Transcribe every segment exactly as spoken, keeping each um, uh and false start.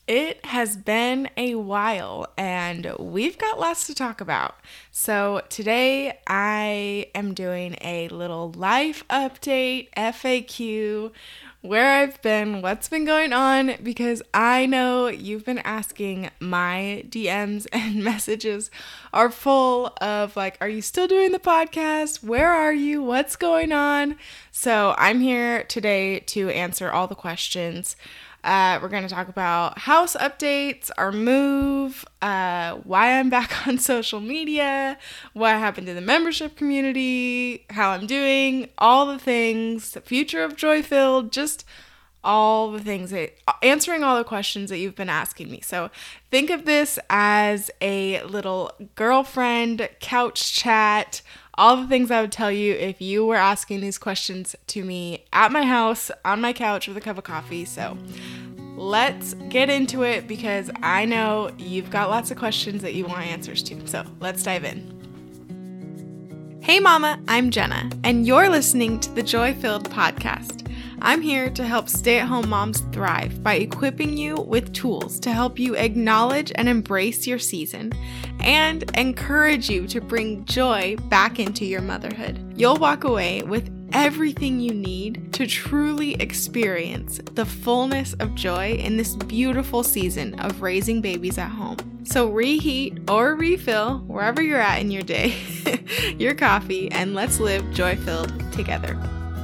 It has been a while and we've got lots to talk about. So today I am doing a little life update, F A Q, where I've been, what's been going on, because I know you've been asking. My D Ms and messages are full of like, are you still doing the podcast? Where are you? What's going on? So I'm here today to answer all the questions. Uh, we're going to talk about house updates, our move, uh, why I'm back on social media, what happened to the membership community, how I'm doing, all the things, the future of Joy Filled, just all the things, that, answering all the questions that you've been asking me. So think of this as a little girlfriend couch chat, all the things I would tell you if you were asking these questions to me at my house, on my couch with a cup of coffee. So let's get into it because I know you've got lots of questions that you want answers to. So let's dive in. Hey mama, I'm Jenna, and you're listening to the Joy Filled podcast. I'm here to help stay-at-home moms thrive by equipping you with tools to help you acknowledge and embrace your season and encourage you to bring joy back into your motherhood. You'll walk away with everything you need to truly experience the fullness of joy in this beautiful season of raising babies at home. So reheat or refill, wherever you're at in your day, your coffee, and let's live joy-filled together.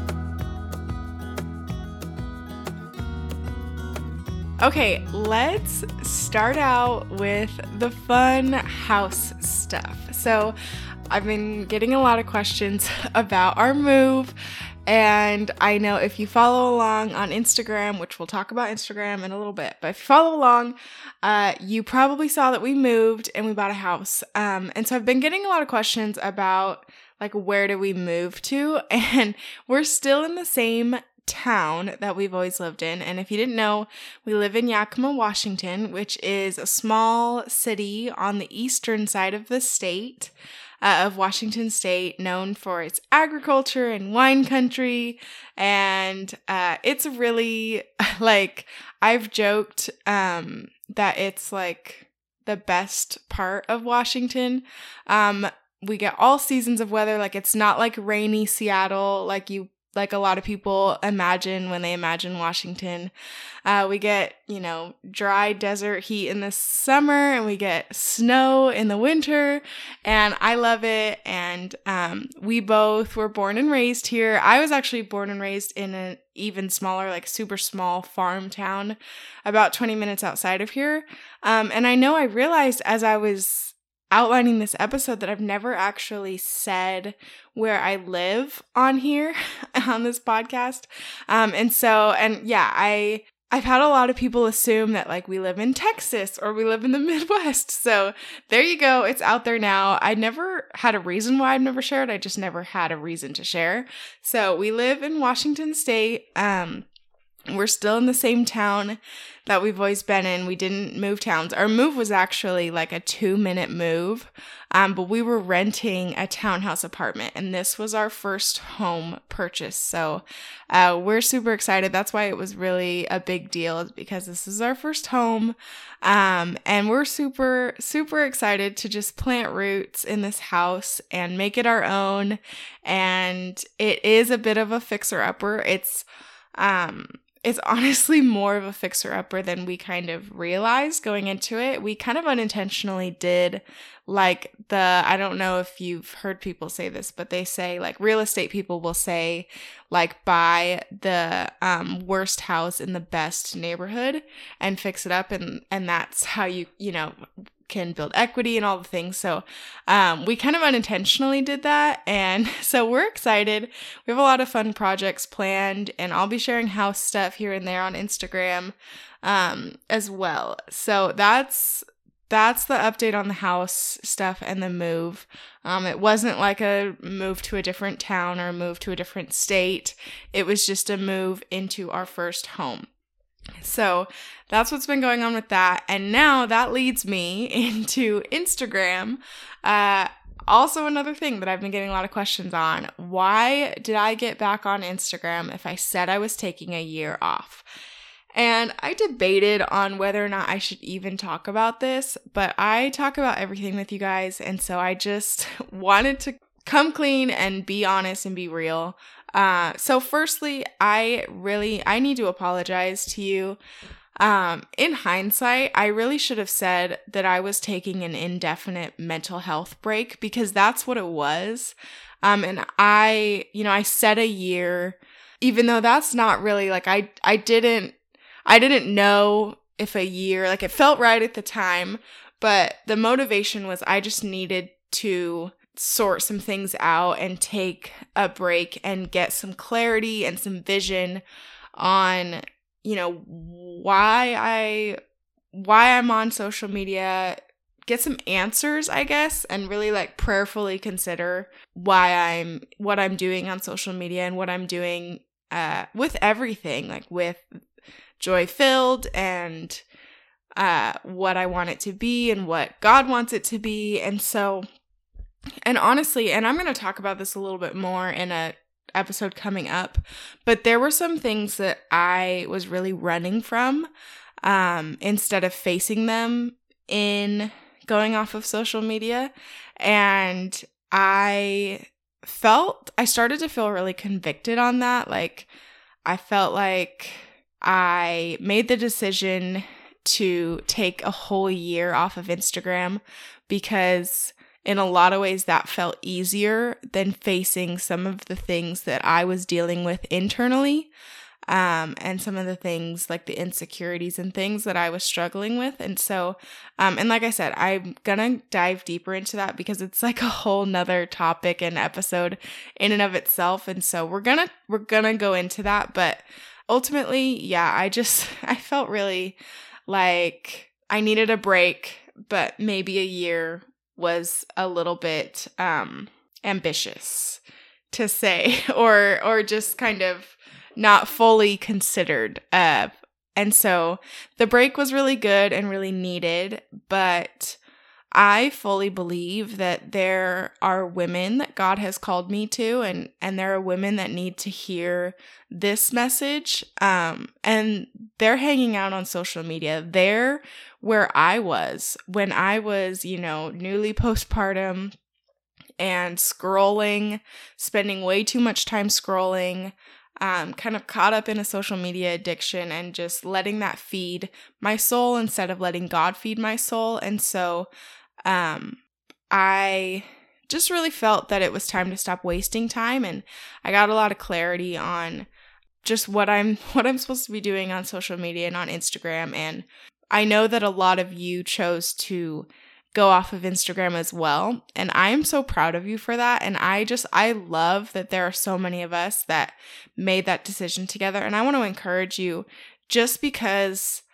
Okay, let's start out with the fun house stuff. So I've been getting a lot of questions about our move, and I know if you follow along on Instagram, which we'll talk about Instagram in a little bit, but if you follow along, uh, you probably saw that we moved and we bought a house. Um, and so I've been getting a lot of questions about like, where do we move to? And we're still in the same town that we've always lived in. And if you didn't know, we live in Yakima, Washington, which is a small city on the eastern side of the state uh, of Washington State, known for its agriculture and wine country. And uh, it's really like, I've joked um, that it's like the best part of Washington. Um, we get all seasons of weather. Like, it's not like rainy Seattle, like you like a lot of people imagine when they imagine Washington. Uh, we get, you know, dry desert heat in the summer and we get snow in the winter, and I love it. And um, we both were born and raised here. I was actually born and raised in an even smaller, like super small farm town about twenty minutes outside of here. Um, and I know I realized as I was outlining this episode that I've never actually said where I live on here on this podcast. Um, and so, and yeah, I, I've had a lot of people assume that like we live in Texas or we live in the Midwest. So there you go. It's out there now. I never had a reason why I've never shared. I just never had a reason to share. So we live in Washington State. Um, We're still in the same town that we've always been in. We didn't move towns. Our move was actually like a two minute move, um, but we were renting a townhouse apartment, and this was our first home purchase. So uh, we're super excited. That's why it was really a big deal, is because this is our first home. Um, and we're super, super excited to just plant roots in this house and make it our own. And it is a bit of a fixer-upper. It's, um, It's honestly more of a fixer-upper than we kind of realized going into it. We kind of unintentionally did like the, I don't know if you've heard people say this, but they say like real estate people will say like buy the um, worst house in the best neighborhood and fix it up. And, and that's how you, you know, can build equity and all the things. So um, we kind of unintentionally did that. And so we're excited. We have a lot of fun projects planned, and I'll be sharing house stuff here and there on Instagram um, as well. So that's that's the update on the house stuff and the move. Um, it wasn't like a move to a different town or a move to a different state. It was just a move into our first home. So that's what's been going on with that. And now that leads me into Instagram. Uh, also another thing that I've been getting a lot of questions on. Why did I get back on Instagram if I said I was taking a year off? And I debated on whether or not I should even talk about this, but I talk about everything with you guys, and so I just wanted to come clean and be honest and be real. Uh, so firstly, I really, I need to apologize to you. Um, in hindsight, I really should have said that I was taking an indefinite mental health break, because that's what it was. Um, and I, you know, I said a year, even though that's not really like, I, I didn't, I didn't know if a year, like it felt right at the time, but the motivation was I just needed to sort some things out and take a break and get some clarity and some vision on, you know, why I why I'm on social media, get some answers, I guess, and really like prayerfully consider why I'm what I'm doing on social media and what I'm doing uh with everything, like with Joy Filled and uh what I want it to be and what God wants it to be. And so And honestly, and I'm going to talk about this a little bit more in a episode coming up, but there were some things that I was really running from um, instead of facing them in going off of social media. And I felt, I started to feel really convicted on that. Like, I felt like I made the decision to take a whole year off of Instagram because in a lot of ways, that felt easier than facing some of the things that I was dealing with internally, um, and some of the things like the insecurities and things that I was struggling with. And so, um, and like I said, I'm gonna dive deeper into that because it's like a whole nother topic and episode in and of itself. And so we're gonna we're gonna go into that. But ultimately, yeah, I just I felt really like I needed a break, but maybe a year was a little bit um, ambitious to say, or or just kind of not fully considered. Uh, and so the break was really good and really needed, but I fully believe that there are women that God has called me to, and, and there are women that need to hear this message. Um, and they're hanging out on social media. They're where I was when I was, you know, newly postpartum and scrolling, spending way too much time scrolling, um, kind of caught up in a social media addiction and just letting that feed my soul instead of letting God feed my soul. And so um, I just really felt that it was time to stop wasting time, and I got a lot of clarity on just what I'm what I'm supposed to be doing on social media and on Instagram. And I know that a lot of you chose to go off of Instagram as well, and I am so proud of you for that. And I just I love that there are so many of us that made that decision together. And I want to encourage you, just because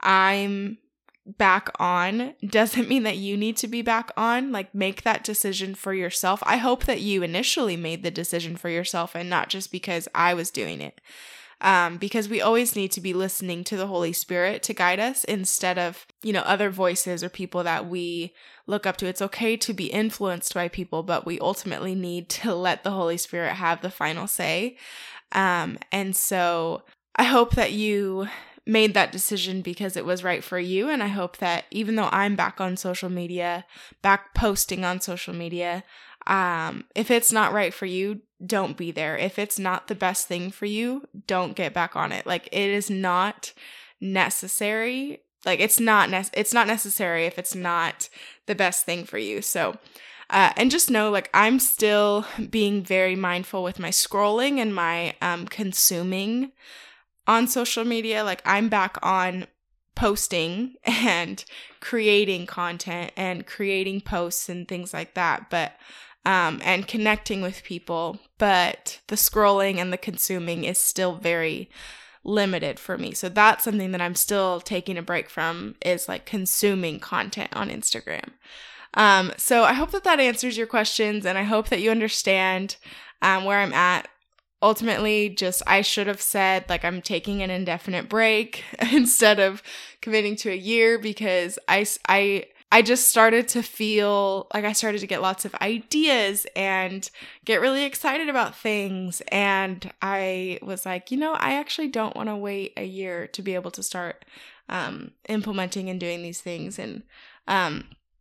I'm back on doesn't mean that you need to be back on. Like, make that decision for yourself. I hope that you initially made the decision for yourself and not just because I was doing it. Um, because we always need to be listening to the Holy Spirit to guide us instead of, you know, other voices or people that we look up to. It's okay to be influenced by people, but we ultimately need to let the Holy Spirit have the final say. Um, and so I hope that you made that decision because it was right for you. And I hope that even though I'm back on social media, back posting on social media, um, if it's not right for you, don't be there. If it's not the best thing for you, don't get back on it. Like, it is not necessary. Like, it's not ne- it's not necessary if it's not the best thing for you. So, uh, and just know, like, I'm still being very mindful with my scrolling and my um, consuming on social media. Like, I'm back on posting and creating content and creating posts and things like that, but um, and connecting with people. But the scrolling and the consuming is still very limited for me. So that's something that I'm still taking a break from, is like consuming content on Instagram. Um, so I hope that that answers your questions, and I hope that you understand um, where I'm at. Ultimately, just I should have said, like, I'm taking an indefinite break instead of committing to a year, because I, I I just started to feel like I started to get lots of ideas and get really excited about things. And I was like, you know, I actually don't want to wait a year to be able to start um, implementing and doing these things. And um,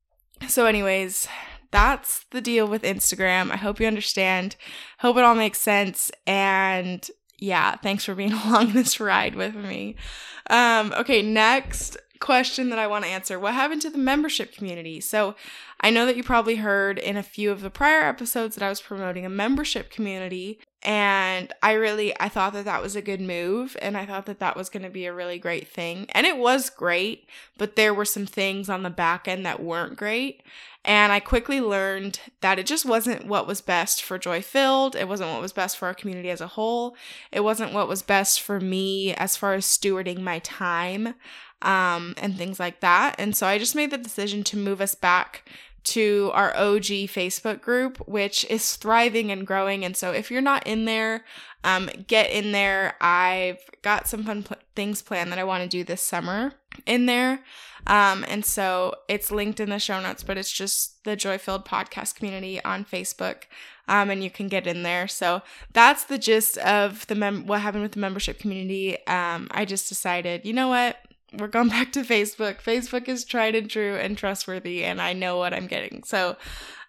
so anyways, that's the deal with Instagram. I hope you understand. Hope it all makes sense. And yeah, thanks for being along this ride with me. Um, okay, next question that I want to answer. What happened to the membership community? So I know that you probably heard in a few of the prior episodes that I was promoting a membership community, and I really, I thought that that was a good move, and I thought that that was going to be a really great thing, and it was great, but there were some things on the back end that weren't great, and I quickly learned that it just wasn't what was best for Joy Filled. It wasn't what was best for our community as a whole. It wasn't what was best for me as far as stewarding my time um, and things like that. And so I just made the decision to move us back to our O G Facebook group, which is thriving and growing. And so if you're not in there, um, get in there. I've got some fun pl- things planned that I want to do this summer in there. Um, and so it's linked in the show notes, but it's just the Joy Filled Podcast community on Facebook. Um, and you can get in there. So that's the gist of the mem- what happened with the membership community. Um, I just decided, you know what? We're going back to Facebook. Facebook is tried and true and trustworthy, and I know what I'm getting. So,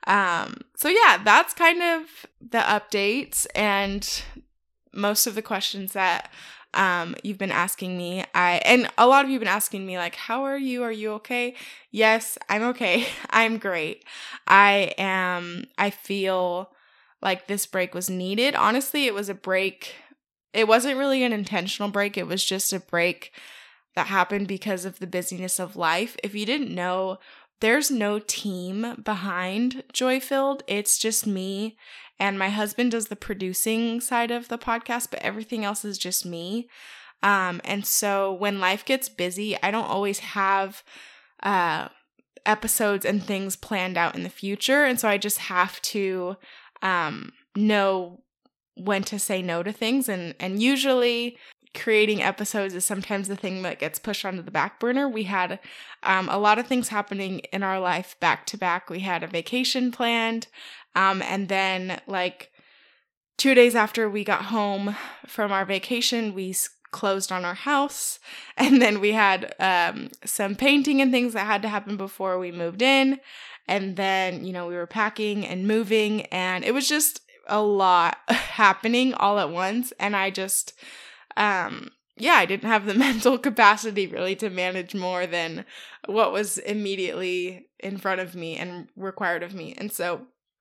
um, so yeah, that's kind of the updates and most of the questions that um, you've been asking me. I and a lot of you have been asking me, like, how are you? Are you okay? Yes, I'm okay. I'm great. I am. I feel like this break was needed. Honestly, it was a break. It wasn't really an intentional break. It was just a break that happened because of the busyness of life. If you didn't know, there's no team behind Joy Filled. It's just me, and my husband does the producing side of the podcast, but everything else is just me. Um, and so when life gets busy, I don't always have uh, episodes and things planned out in the future. And so I just have to um, know when to say no to things. And, and usually creating episodes is sometimes the thing that gets pushed onto the back burner. We had um, a lot of things happening in our life back to back. We had a vacation planned, um, and then like two days after we got home from our vacation, we s- closed on our house, and then we had um, some painting and things that had to happen before we moved in, and then, you know, we were packing and moving, and it was just a lot happening all at once, and I just Um, yeah, I didn't have the mental capacity really to manage more than what was immediately in front of me and required of me. And so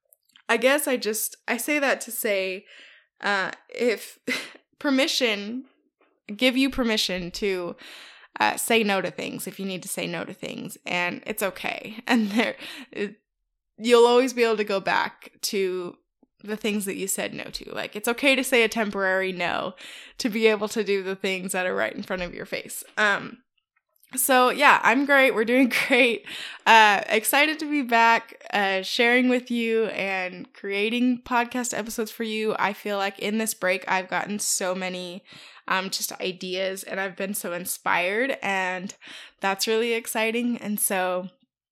I guess I just, I say that to say, uh, if permission, give you permission to uh, say no to things if you need to say no to things, and it's okay. And there, it, you'll always be able to go back to the things that you said no to. Like, it's okay to say a temporary no to be able to do the things that are right in front of your face. Um, so yeah, I'm great. We're doing great. Uh, excited to be back, uh, sharing with you and creating podcast episodes for you. I feel like in this break, I've gotten so many um, just ideas, and I've been so inspired, and that's really exciting. And so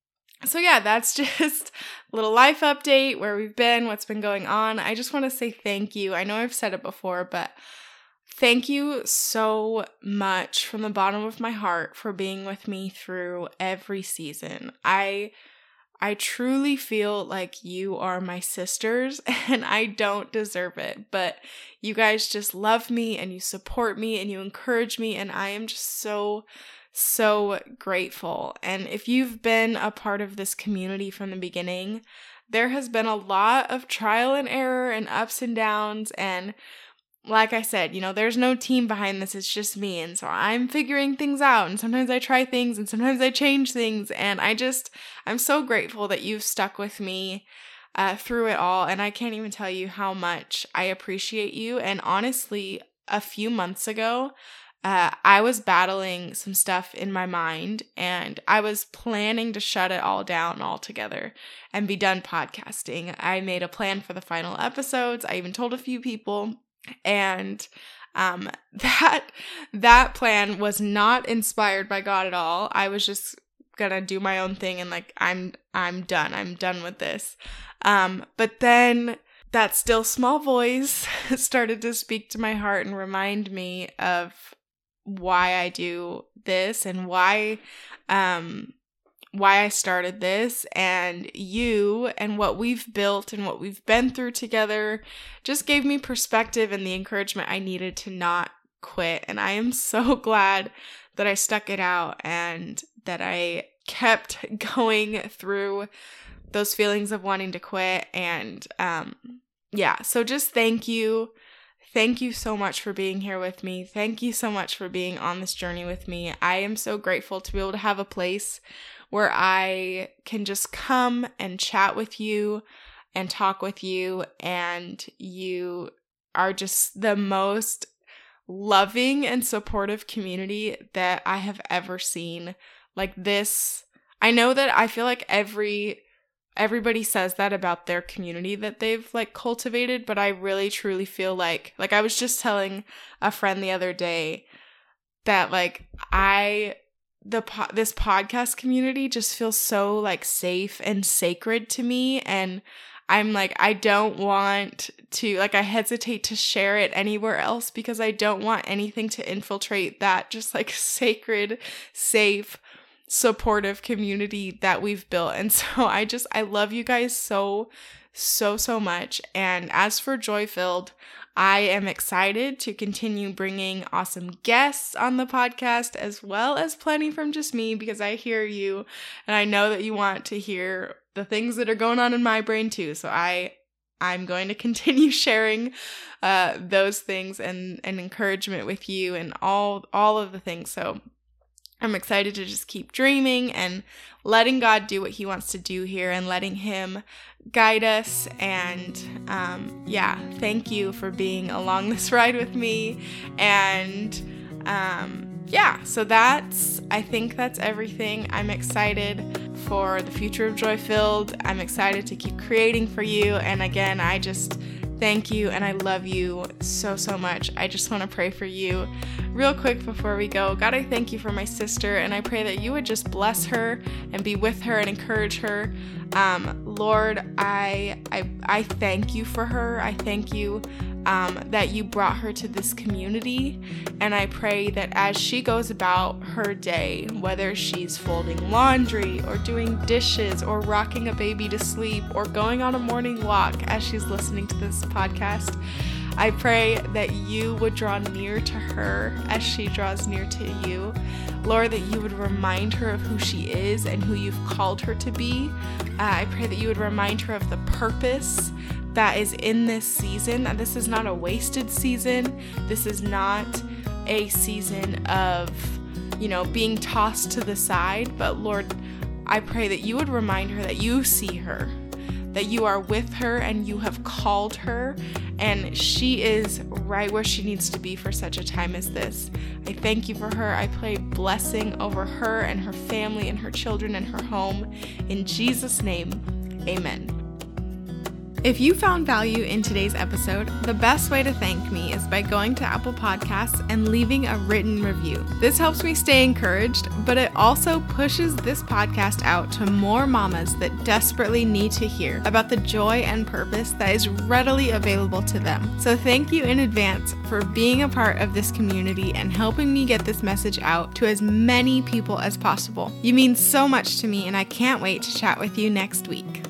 So yeah, that's just a little life update, where we've been, what's been going on. I just want to say thank you. I know I've said it before, but thank you so much from the bottom of my heart for being with me through every season. I I truly feel like you are my sisters, and I don't deserve it, but you guys just love me, and you support me, and you encourage me, and I am just so so grateful. And if you've been a part of this community from the beginning, there has been a lot of trial and error and ups and downs, and like I said, you know, there's no team behind this, it's just me, and so I'm figuring things out, and sometimes I try things, and sometimes I change things, and I just, I'm so grateful that you've stuck with me uh, through it all, and I can't even tell you how much I appreciate you. And honestly, a few months ago, Uh, I was battling some stuff in my mind, and I was planning to shut it all down altogether and be done podcasting. I made a plan for the final episodes. I even told a few people, and um, that that plan was not inspired by God at all. I was just gonna do my own thing and like I'm I'm done. I'm done with this. Um, but then that still small voice started to speak to my heart and remind me of why I do this and why um why I started this, and you and what we've built and what we've been through together just gave me perspective and the encouragement I needed to not quit. And I am so glad that I stuck it out and that I kept going through those feelings of wanting to quit. And um yeah, so just thank you. Thank you so much for being here with me. Thank you so much for being on this journey with me. I am so grateful to be able to have a place where I can just come and chat with you and talk with you, and you are just the most loving and supportive community that I have ever seen. Like this, I know that I feel like every everybody says that about their community that they've like cultivated, but I really truly feel like, like I was just telling a friend the other day that like I, the po- this podcast community just feels so like safe and sacred to me. And I'm like, I don't want to, like I hesitate to share it anywhere else because I don't want anything to infiltrate that just like sacred, safe, supportive community that we've built. And so I just, I love you guys so, so, so much. And as for Joy Filled, I am excited to continue bringing awesome guests on the podcast, as well as plenty from just me, because I hear you and I know that you want to hear the things that are going on in my brain too. So I, I'm going to continue sharing uh, those things and, and encouragement with you and all, all of the things. So I'm excited to just keep dreaming and letting God do what he wants to do here and letting him guide us. And um, yeah, thank you for being along this ride with me. And um, yeah, so that's, I think that's everything. I'm excited for the future of Joy Filled. I'm excited to keep creating for you. And again, I just thank you and I love you so, so much. I just want to pray for you real quick before we go. God, I thank you for my sister, and I pray that you would just bless her and be with her and encourage her. Um, Lord, I, I I thank you for her. I thank you um, that you brought her to this community, and I pray that as she goes about her day, whether she's folding laundry or doing dishes or rocking a baby to sleep or going on a morning walk as she's listening to this podcast, I pray that you would draw near to her as she draws near to you. Lord, that you would remind her of who she is and who you've called her to be. Uh, I pray that you would remind her of the purpose that is in this season. That this is not a wasted season. This is not a season of, you know, being tossed to the side. But Lord, I pray that you would remind her that you see her, that you are with her and you have called her, and she is right where she needs to be for such a time as this. I thank you for her. I pray blessing over her and her family and her children and her home. In Jesus' name, amen. If you found value in today's episode, the best way to thank me is by going to Apple Podcasts and leaving a written review. This helps me stay encouraged, but it also pushes this podcast out to more mamas that desperately need to hear about the joy and purpose that is readily available to them. So thank you in advance for being a part of this community and helping me get this message out to as many people as possible. You mean so much to me, and I can't wait to chat with you next week.